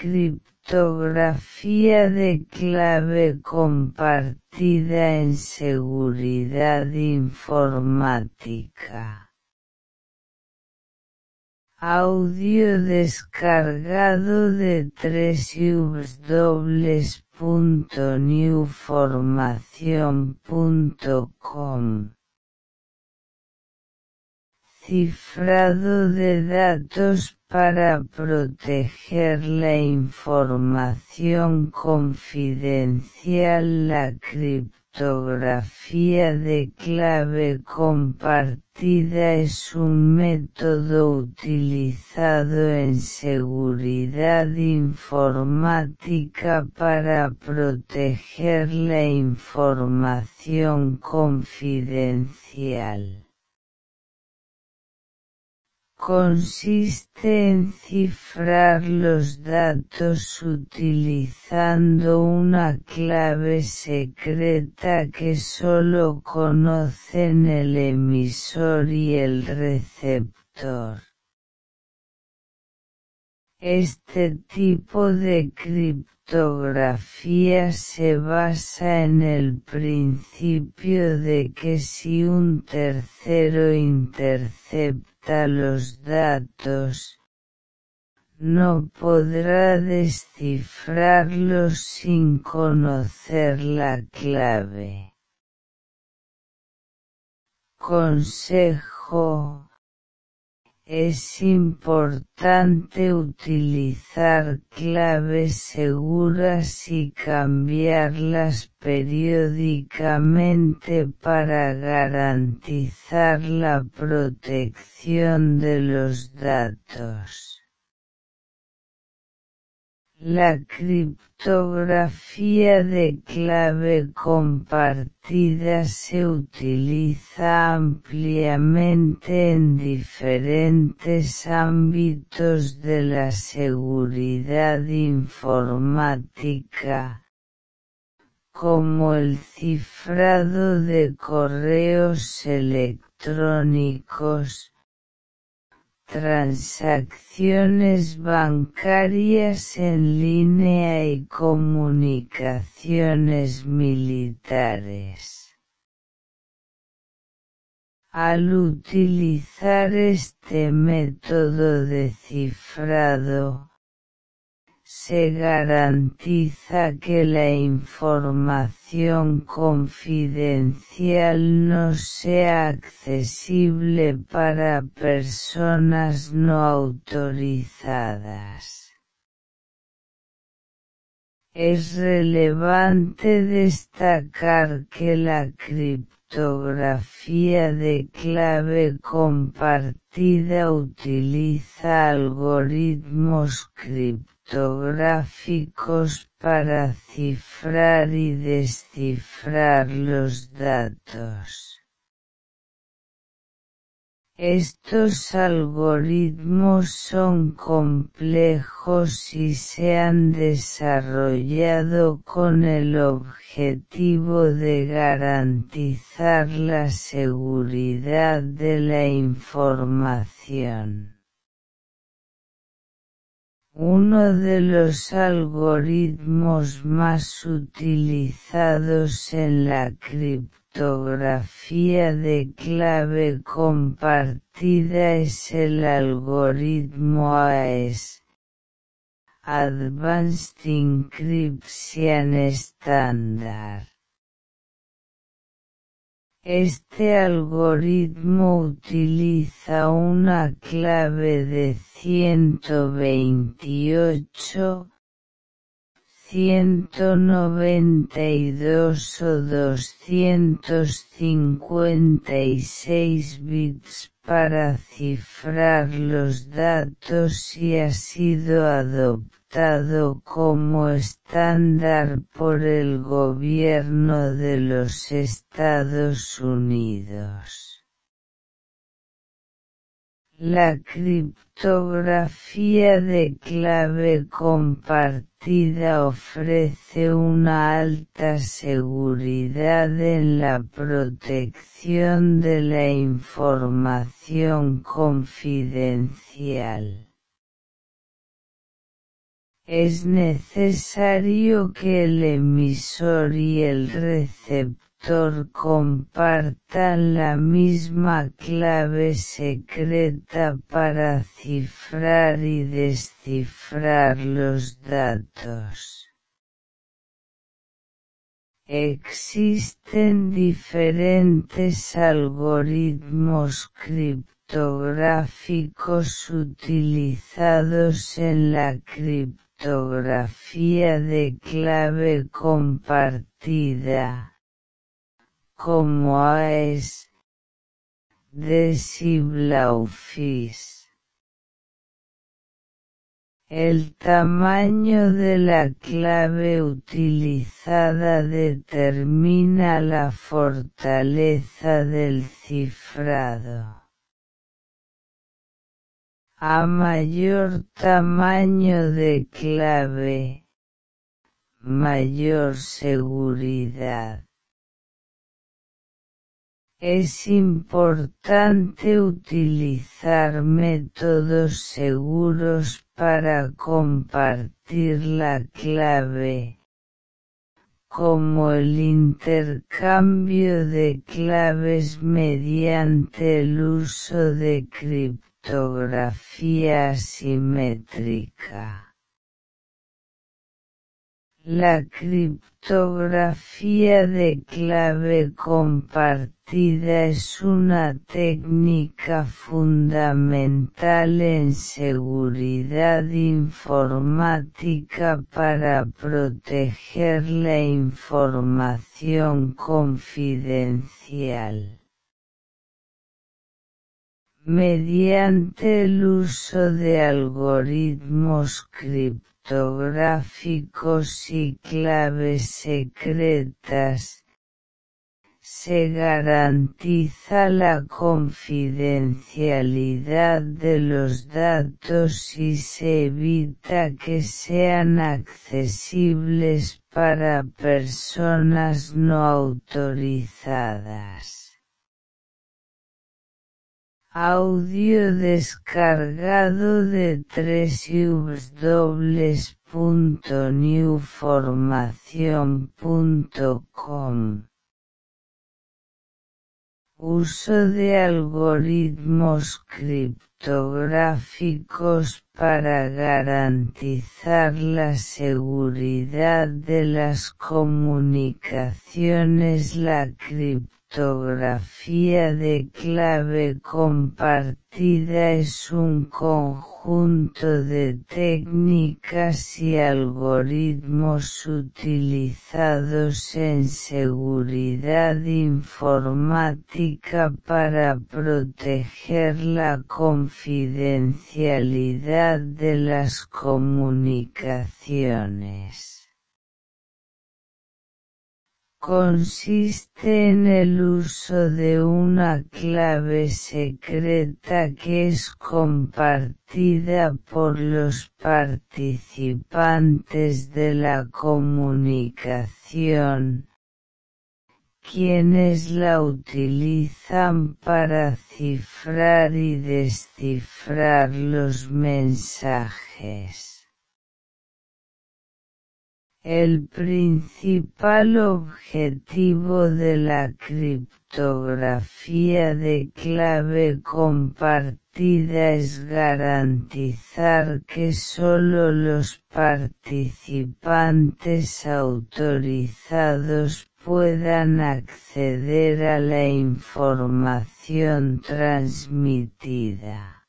criptografía de clave compartida en seguridad informática. Audio descargado de www.newformacion.com. Cifrado de datos para proteger la información confidencial. La criptografía de clave compartida es un método utilizado en seguridad informática para proteger la información confidencial. Consiste en cifrar los datos utilizando una clave secreta que solo conocen el emisor y el receptor. Este tipo de criptografía se basa en el principio de que si un tercero intercepta los datos, no podrá descifrarlos sin conocer la clave. Consejo: es importante utilizar claves seguras y cambiarlas periódicamente para garantizar la protección de los datos. La criptografía de clave compartida se utiliza ampliamente en diferentes ámbitos de la seguridad informática, como el cifrado de correos electrónicos, transacciones bancarias en línea y comunicaciones militares. Al utilizar este método de cifrado, se garantiza que la información confidencial no sea accesible para personas no autorizadas. Es relevante destacar que la criptografía de clave compartida utiliza algoritmos criptográficos para cifrar y descifrar los datos. Estos algoritmos son complejos y se han desarrollado con el objetivo de garantizar la seguridad de la información. Uno de los algoritmos más utilizados en la criptografía de clave compartida es el algoritmo AES, Advanced Encryption Standard. Este algoritmo utiliza una clave de 128, 192 o 256 bits para cifrar los datos y ha sido adoptado como estándar por el gobierno de los Estados Unidos. La criptografía de clave compartida ofrece una alta seguridad en la protección de la información confidencial. Es necesario que el emisor y el receptor compartan la misma clave secreta para cifrar y descifrar los datos. Existen diferentes algoritmos criptográficos utilizados en la criptografía de clave compartida, como AES, DES y Blaufish. El tamaño de la clave utilizada determina la fortaleza del cifrado. A mayor tamaño de clave, mayor seguridad. Es importante utilizar métodos seguros para compartir la clave, como el intercambio de claves mediante el uso de criptografía asimétrica. La criptografía de clave compartida es una técnica fundamental en seguridad informática para proteger la información confidencial. Mediante el uso de algoritmos criptográficos y claves secretas, se garantiza la confidencialidad de los datos y se evita que sean accesibles para personas no autorizadas. Audio descargado de www.newformacion.com. Uso de algoritmos criptográficos para garantizar la seguridad de las comunicaciones. La criptografía de clave compartida es un conjunto de técnicas y algoritmos utilizados en seguridad informática para proteger la confidencialidad de las comunicaciones. Consiste en el uso de una clave secreta que es compartida por los participantes de la comunicación, quienes la utilizan para cifrar y descifrar los mensajes. El principal objetivo de la criptografía de clave compartida es garantizar que solo los participantes autorizados puedan acceder a la información transmitida.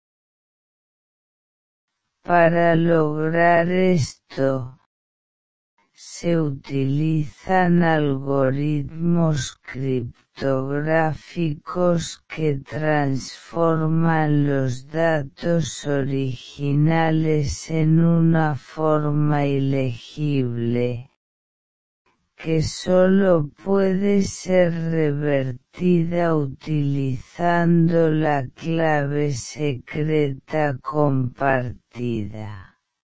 Para lograr esto, se utilizan algoritmos criptográficos que transforman los datos originales en una forma ilegible, que solo puede ser revertida utilizando la clave secreta compartida.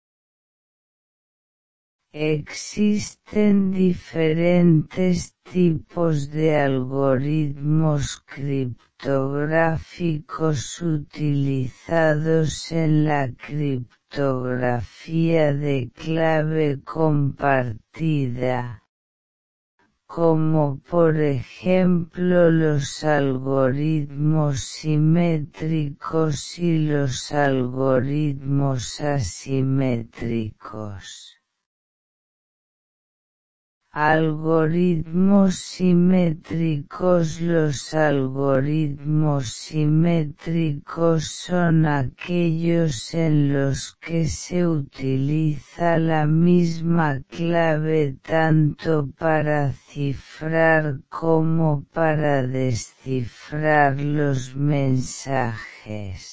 Existen diferentes tipos de algoritmos criptográficos utilizados en la criptografía criptografía de clave compartida, como por ejemplo los algoritmos simétricos y los algoritmos asimétricos. Algoritmos simétricos. Los algoritmos simétricos son aquellos en los que se utiliza la misma clave tanto para cifrar como para descifrar los mensajes.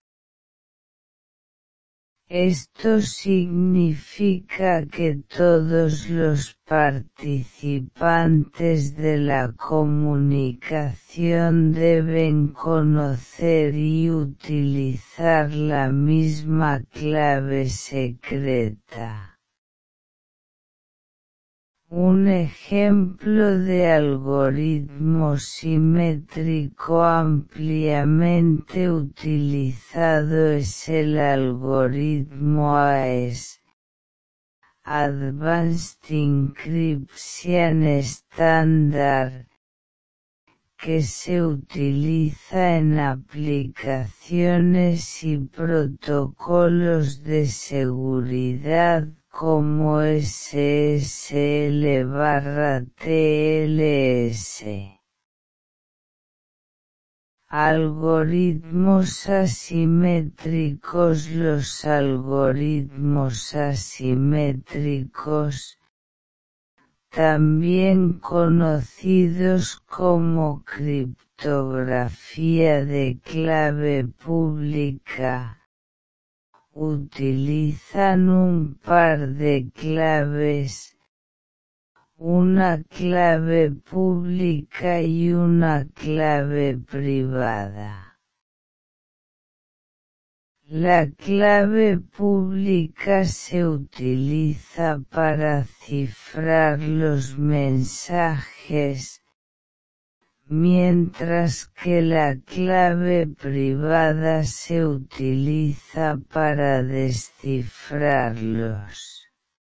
Esto significa que todos los participantes de la comunicación deben conocer y utilizar la misma clave secreta. Un ejemplo de algoritmo simétrico ampliamente utilizado es el algoritmo AES, Advanced Encryption Standard, que se utiliza en aplicaciones y protocolos de seguridad como SSL/TLS. Algoritmos asimétricos. Los algoritmos asimétricos, también conocidos como criptografía de clave pública, utilizan un par de claves, una clave pública y una clave privada. La clave pública se utiliza para cifrar los mensajes, mientras que la clave privada se utiliza para descifrarlos.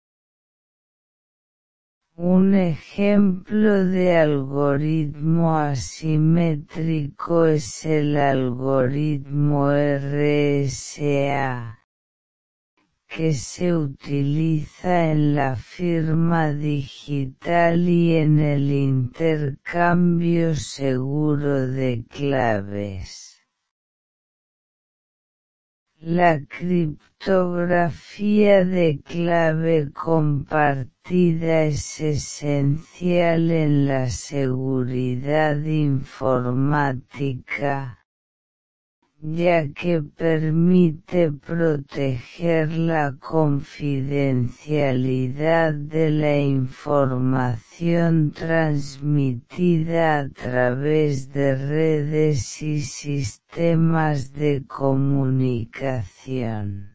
Un ejemplo de algoritmo asimétrico es el algoritmo RSA, que se utiliza en la firma digital y en el intercambio seguro de claves. La criptografía de clave compartida es esencial en la seguridad informática, ya que permite proteger la confidencialidad de la información transmitida a través de redes y sistemas de comunicación.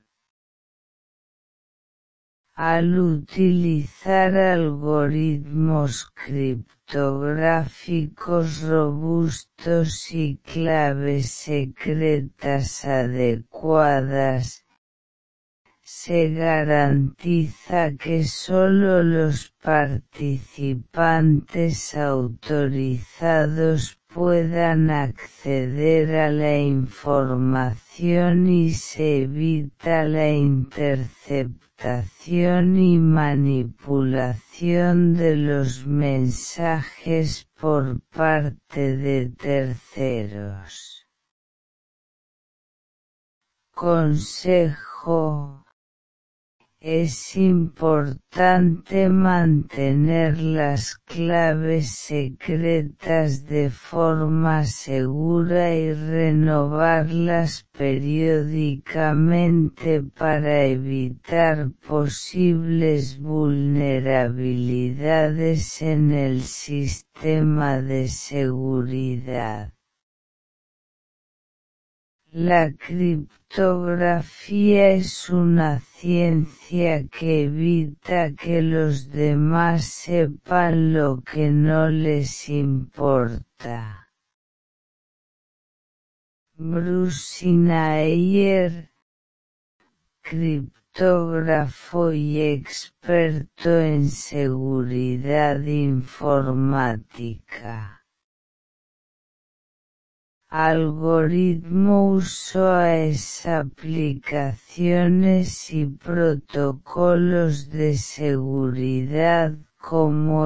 Al utilizar algoritmos criptográficos robustos y claves secretas adecuadas, se garantiza que solo los participantes autorizados puedan acceder a la información y se evita la interceptación y manipulación de los mensajes por parte de terceros. Consejo: es importante mantener las claves secretas de forma segura y renovarlas periódicamente para evitar posibles vulnerabilidades en el sistema de seguridad. La criptografía es una ciencia que evita que los demás sepan lo que no les importa. Bruce Schneier, criptógrafo y experto en seguridad informática. Algoritmo uso AES aplicaciones y protocolos de seguridad como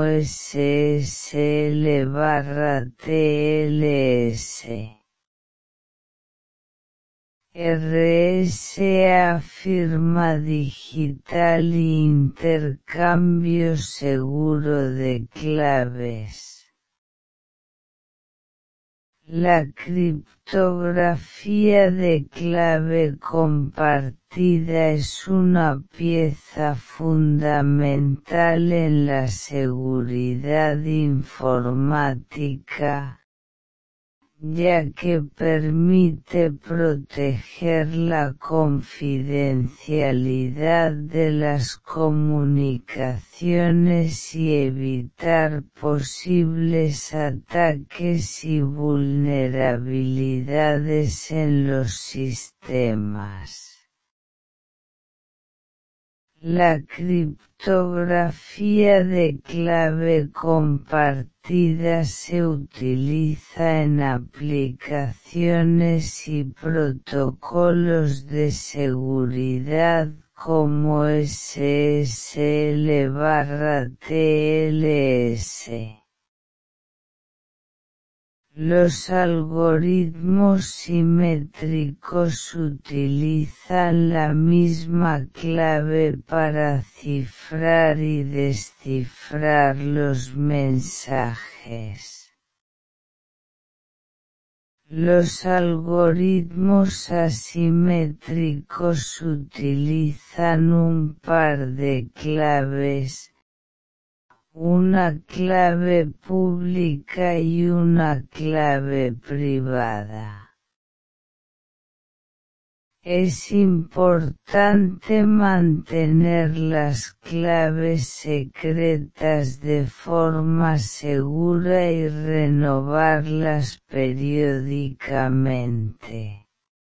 SSL/TLS. RSA firma digital e intercambio seguro de claves. La criptografía de clave compartida es una pieza fundamental en la seguridad informática, ya que permite proteger la confidencialidad de las comunicaciones y evitar posibles ataques y vulnerabilidades en los sistemas. La criptografía de clave compartida se utiliza en aplicaciones y protocolos de seguridad como SSL/TLS. Los algoritmos simétricos utilizan la misma clave para cifrar y descifrar los mensajes. Los algoritmos asimétricos utilizan un par de claves, una clave pública y una clave privada. Es importante mantener las claves secretas de forma segura y renovarlas periódicamente.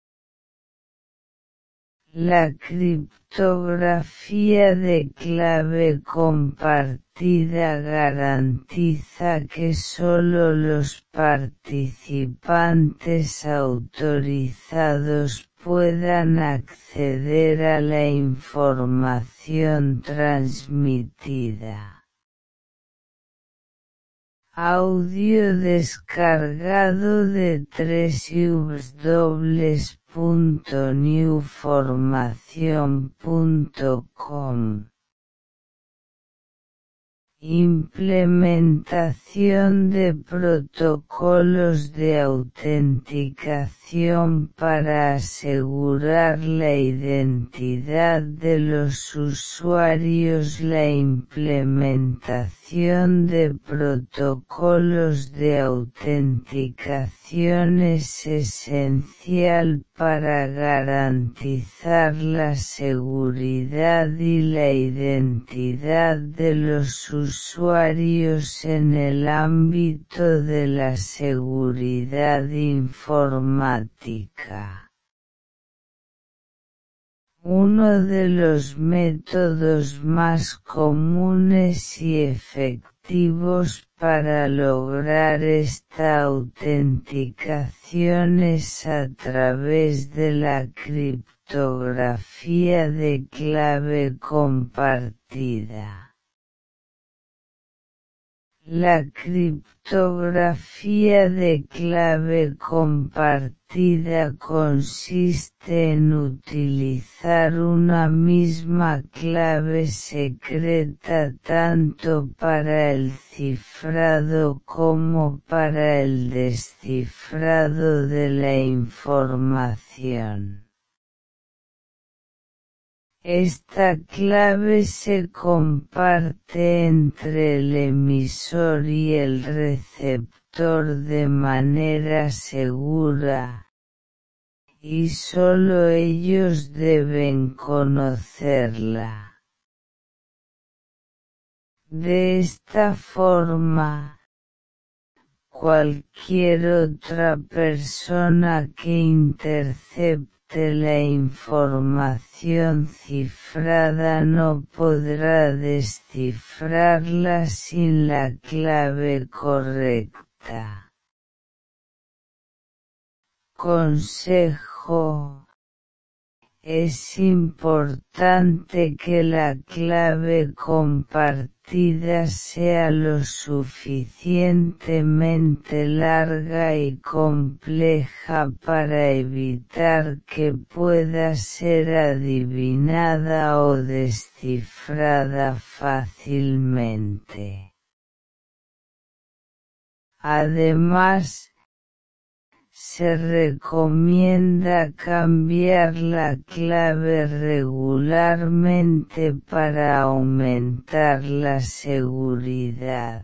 La criptografía de clave compartida garantiza que solo los participantes autorizados puedan acceder a la información transmitida. Audio descargado de www.newformacion.com. Implementación de protocolos de autenticación para asegurar la identidad de los usuarios. La implementación de protocolos de autenticación es esencial para garantizar la seguridad y la identidad de los usuarios en el ámbito de la seguridad informática. Uno de los métodos más comunes y efectivos para lograr esta autenticación es a través de la criptografía de clave compartida. La criptografía de clave compartida consiste en utilizar una misma clave secreta tanto para el cifrado como para el descifrado de la información. Esta clave se comparte entre el emisor y el receptor de manera segura, y solo ellos deben conocerla. De esta forma, cualquier otra persona que intercepte la información cifrada no podrá descifrarla sin la clave correcta. Consejo: es importante que la clave compartida sea lo suficientemente larga y compleja para evitar que pueda ser adivinada o descifrada fácilmente. Además, se recomienda cambiar la clave regularmente para aumentar la seguridad.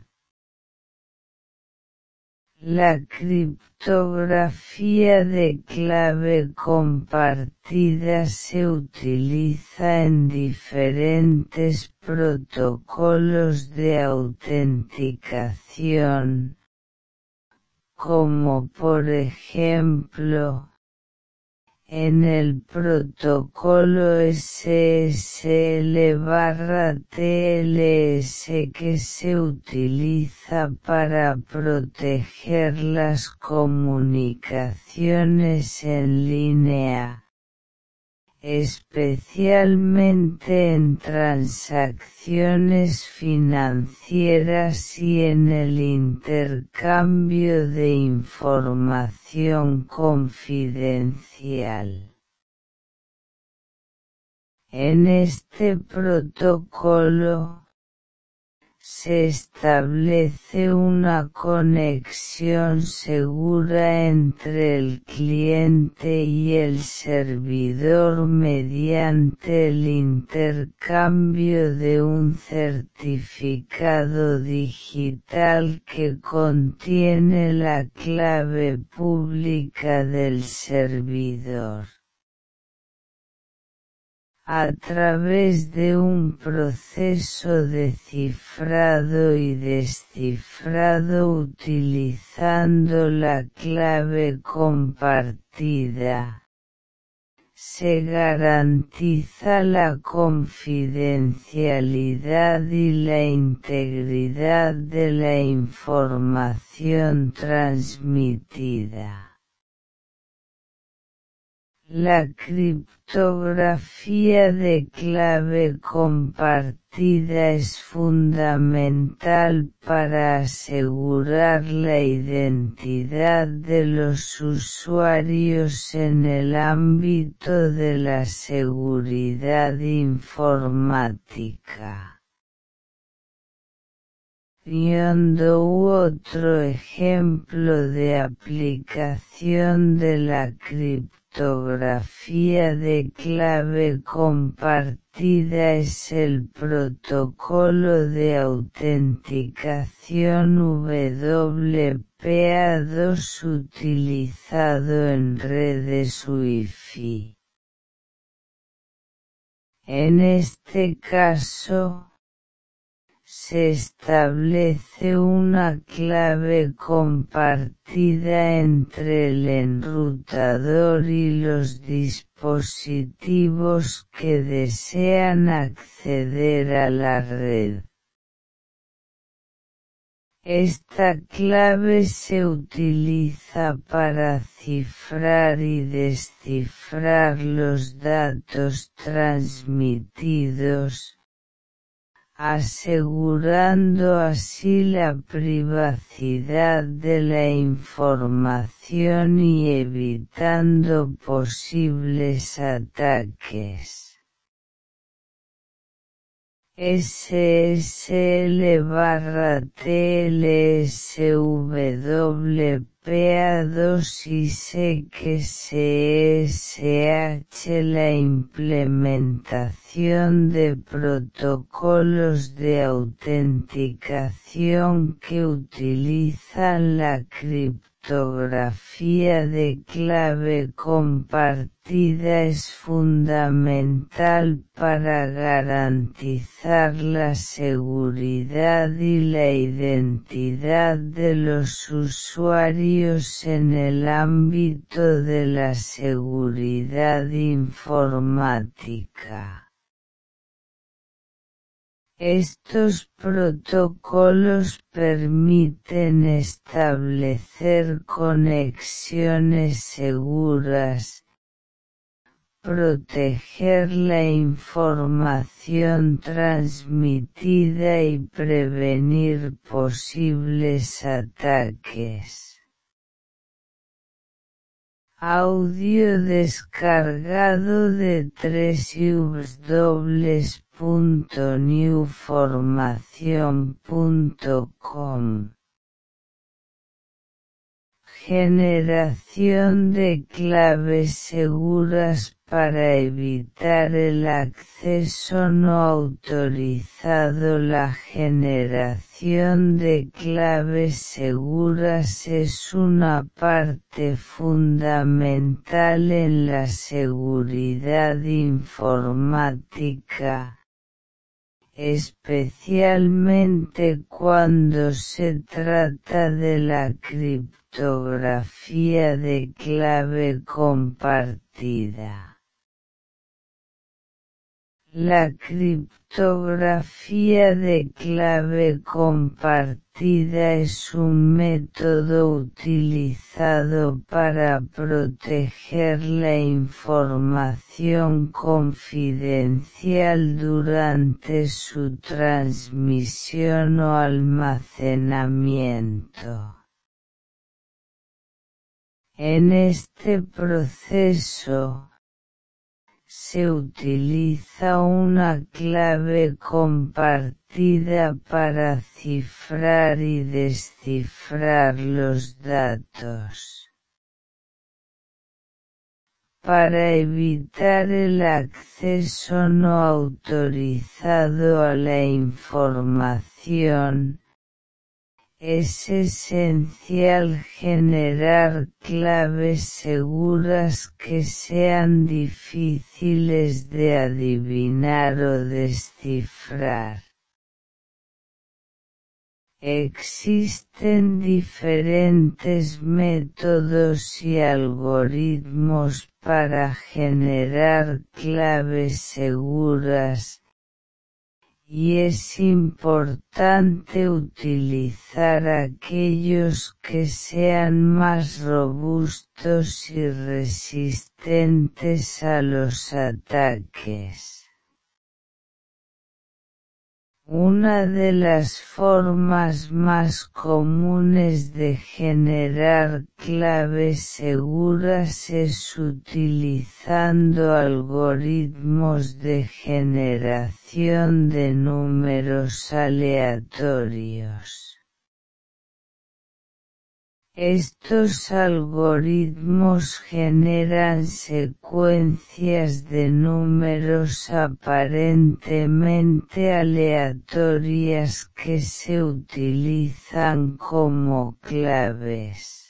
La criptografía de clave compartida se utiliza en diferentes protocolos de autenticación, como por ejemplo, en el protocolo SSL/TLS que se utiliza para proteger las comunicaciones en línea, especialmente en transacciones financieras y en el intercambio de información confidencial. En este protocolo, se establece una conexión segura entre el cliente y el servidor mediante el intercambio de un certificado digital que contiene la clave pública del servidor. A través de un proceso de cifrado y descifrado utilizando la clave compartida, se garantiza la confidencialidad y la integridad de la información transmitida. La criptografía de clave compartida es fundamental para asegurar la identidad de los usuarios en el ámbito de la seguridad informática. Otro ejemplo de aplicación de la criptografía de clave compartida es el protocolo de autenticación WPA2 utilizado en redes Wi-Fi. En este caso, se establece una clave compartida entre el enrutador y los dispositivos que desean acceder a la red. Esta clave se utiliza para cifrar y descifrar los datos transmitidos, asegurando así la privacidad de la información y evitando posibles ataques. SSL/TLSWPA2 y SEC-SSH. La implementación de protocolos de autenticación que utilizan la criptografía criptografía de clave compartida es fundamental para garantizar la seguridad y la identidad de los usuarios en el ámbito de la seguridad informática. Estos protocolos permiten establecer conexiones seguras, proteger la información transmitida y prevenir posibles ataques. Audio descargado de www.newformacion.com. Generación de claves seguras para evitar el acceso no autorizado. La generación de claves seguras es una parte fundamental en la seguridad informática, especialmente cuando se trata de la criptografía de clave compartida. La criptografía de clave compartida es un método utilizado para proteger la información confidencial durante su transmisión o almacenamiento. En este proceso, se utiliza una clave compartida para cifrar y descifrar los datos. Para evitar el acceso no autorizado a la información, es esencial generar claves seguras que sean difíciles de adivinar o descifrar. Existen diferentes métodos y algoritmos para generar claves seguras, y es importante utilizar aquellos que sean más robustos y resistentes a los ataques. Una de las formas más comunes de generar claves seguras es utilizando algoritmos de generación de números aleatorios. Estos algoritmos generan secuencias de números aparentemente aleatorias que se utilizan como claves.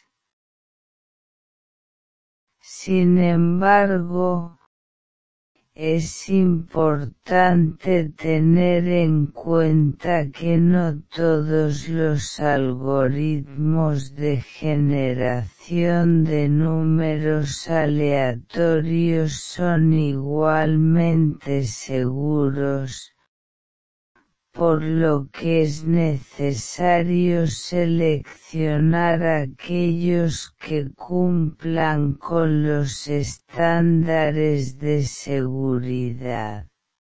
Sin embargo, es importante tener en cuenta que no todos los algoritmos de generación de números aleatorios son igualmente seguros, por lo que es necesario seleccionar aquellos que cumplan con los estándares de seguridad.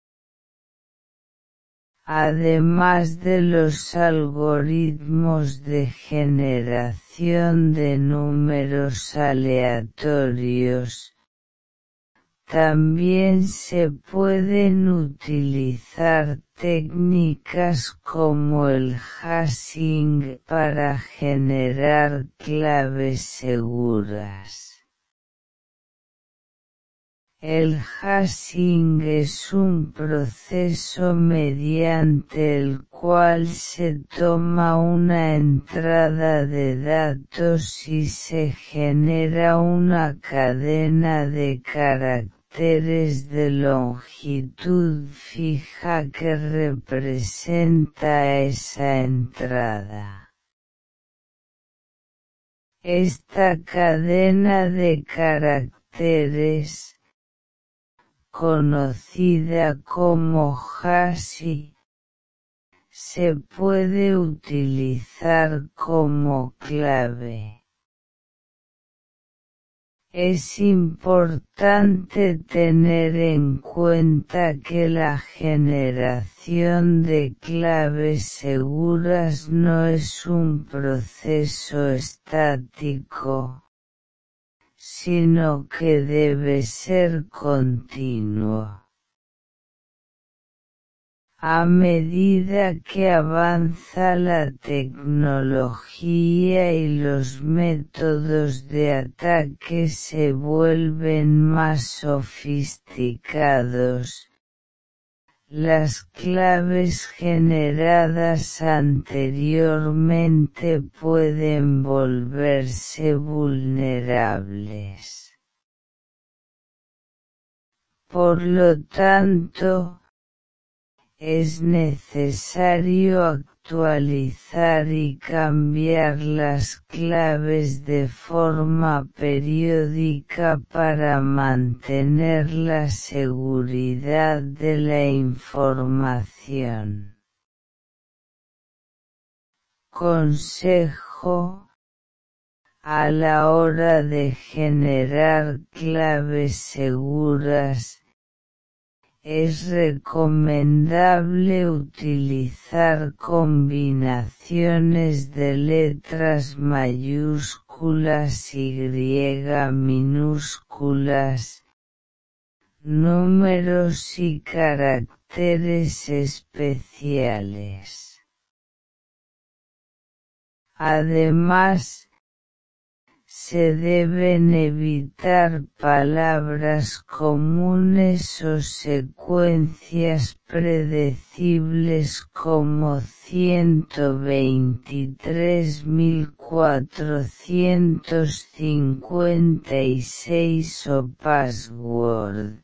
Además de los algoritmos de generación de números aleatorios, también se pueden utilizar técnicas como el hashing para generar claves seguras. El hashing es un proceso mediante el cual se toma una entrada de datos y se genera una cadena de caracteres de longitud fija que representa esa entrada. Esta cadena de caracteres, conocida como hash, se puede utilizar como clave. Es importante tener en cuenta que la generación de claves seguras no es un proceso estático, sino que debe ser continuo. A medida que avanza la tecnología y los métodos de ataque se vuelven más sofisticados, las claves generadas anteriormente pueden volverse vulnerables. Por lo tanto, es necesario actualizar y cambiar las claves de forma periódica para mantener la seguridad de la información. Consejo: a la hora de generar claves seguras, es recomendable utilizar combinaciones de letras mayúsculas y minúsculas, números y caracteres especiales. Además, se deben evitar palabras comunes o secuencias predecibles como 123.456 o password.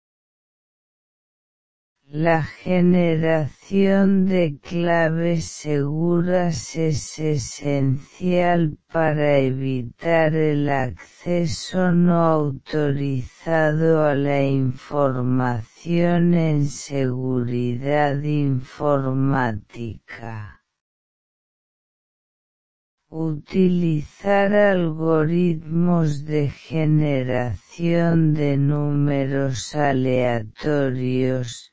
La generación de claves seguras es esencial para evitar el acceso no autorizado a la información en seguridad informática. Utilizar algoritmos de generación de números aleatorios,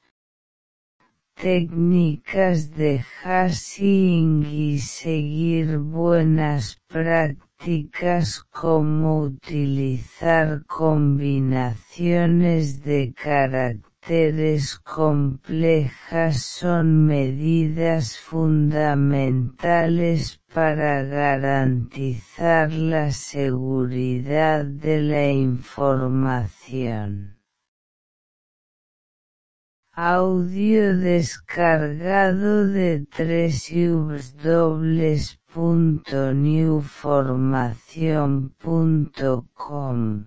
técnicas de hashing y seguir buenas prácticas como utilizar combinaciones de caracteres complejas son medidas fundamentales para garantizar la seguridad de la información. Audio descargado de www.newformacion.com.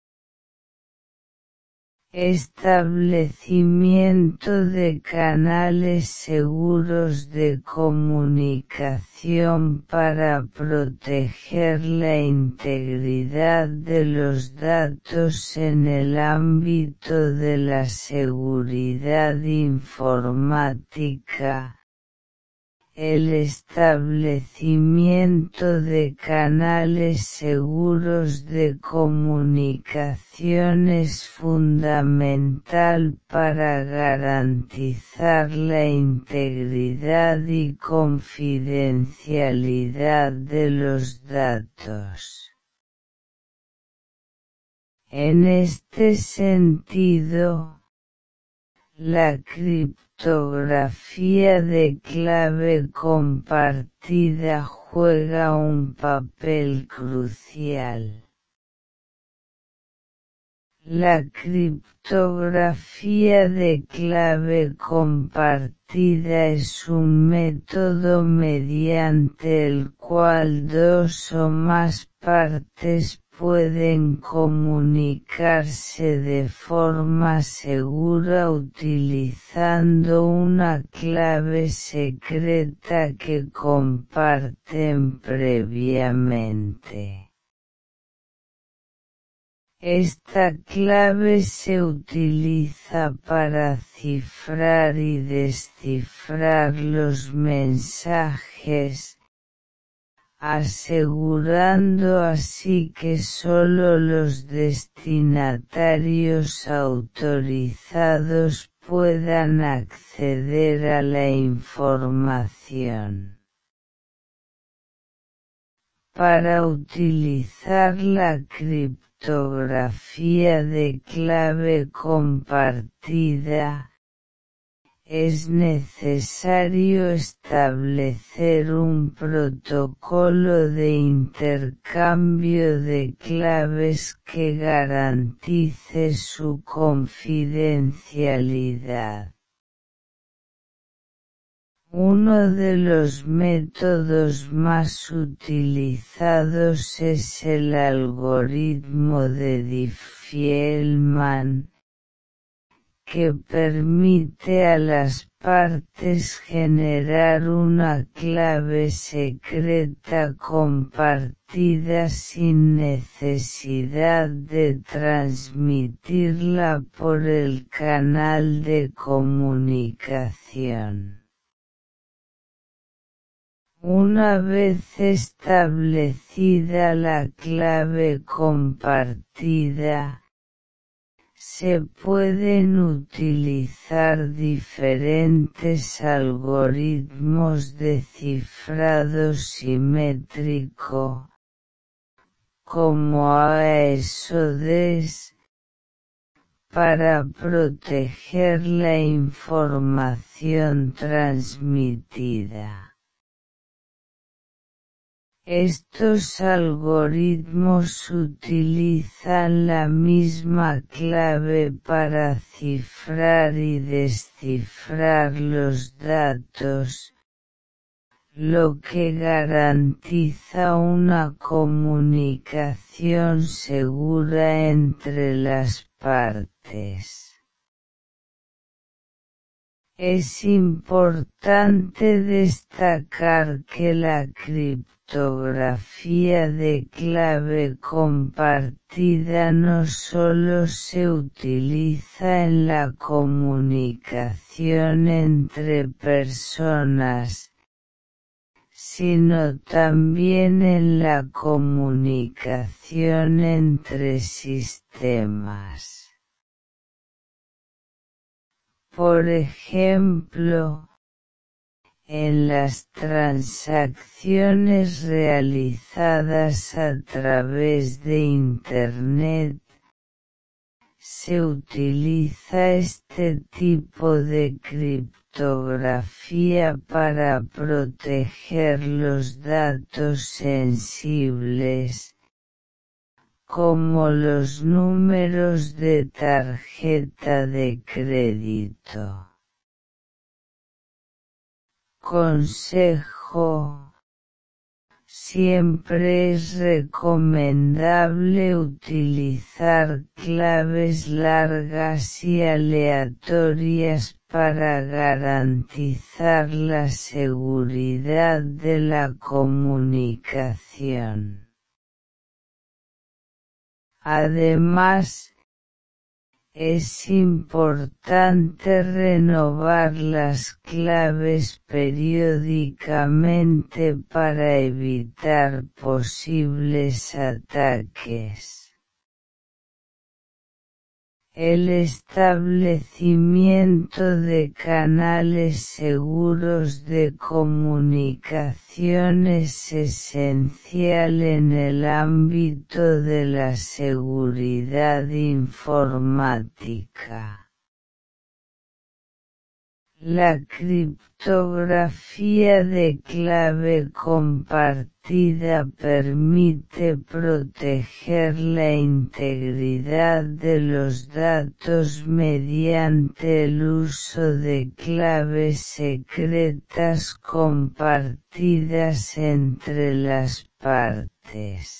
Establecimiento de canales seguros de comunicación para proteger la integridad de los datos en el ámbito de la seguridad informática. El establecimiento de canales seguros de comunicación es fundamental para garantizar la integridad y confidencialidad de los datos. En este sentido, la criptografía de clave compartida juega un papel crucial. La criptografía de clave compartida es un método mediante el cual dos o más partes pueden comunicarse de forma segura utilizando una clave secreta que comparten previamente. Esta clave se utiliza para cifrar y descifrar los mensajes, asegurando así que solo los destinatarios autorizados puedan acceder a la información. Para utilizar la criptografía de clave compartida, es necesario establecer un protocolo de intercambio de claves que garantice su confidencialidad. Uno de los métodos más utilizados es el algoritmo de Diffie-Hellman, que permite a las partes generar una clave secreta compartida sin necesidad de transmitirla por el canal de comunicación. Una vez establecida la clave compartida, se pueden utilizar diferentes algoritmos de cifrado simétrico, como AES-ODES, para proteger la información transmitida. Estos algoritmos utilizan la misma clave para cifrar y descifrar los datos, lo que garantiza una comunicación segura entre las partes. Es importante destacar que la criptografía de clave compartida no solo se utiliza en la comunicación entre personas, sino también en la comunicación entre sistemas. Por ejemplo, en las transacciones realizadas a través de Internet, se utiliza este tipo de criptografía para proteger los datos sensibles, como los números de tarjeta de crédito. Consejo: siempre es recomendable utilizar claves largas y aleatorias para garantizar la seguridad de la comunicación. Además, es importante renovar las claves periódicamente para evitar posibles ataques. El establecimiento de canales seguros de comunicación es esencial en el ámbito de la seguridad informática. La criptografía de clave compartida permite proteger la integridad de los datos mediante el uso de claves secretas compartidas entre las partes.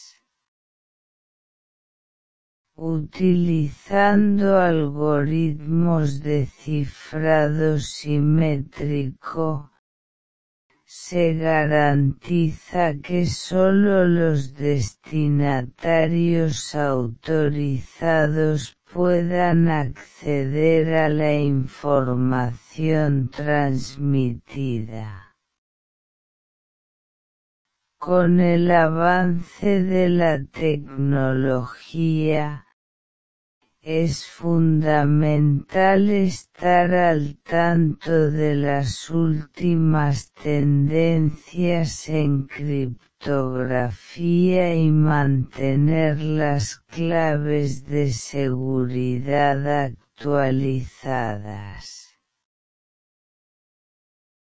Utilizando algoritmos de cifrado simétrico, se garantiza que solo los destinatarios autorizados puedan acceder a la información transmitida. Con el avance de la tecnología, es fundamental estar al tanto de las últimas tendencias en criptografía y mantener las claves de seguridad actualizadas.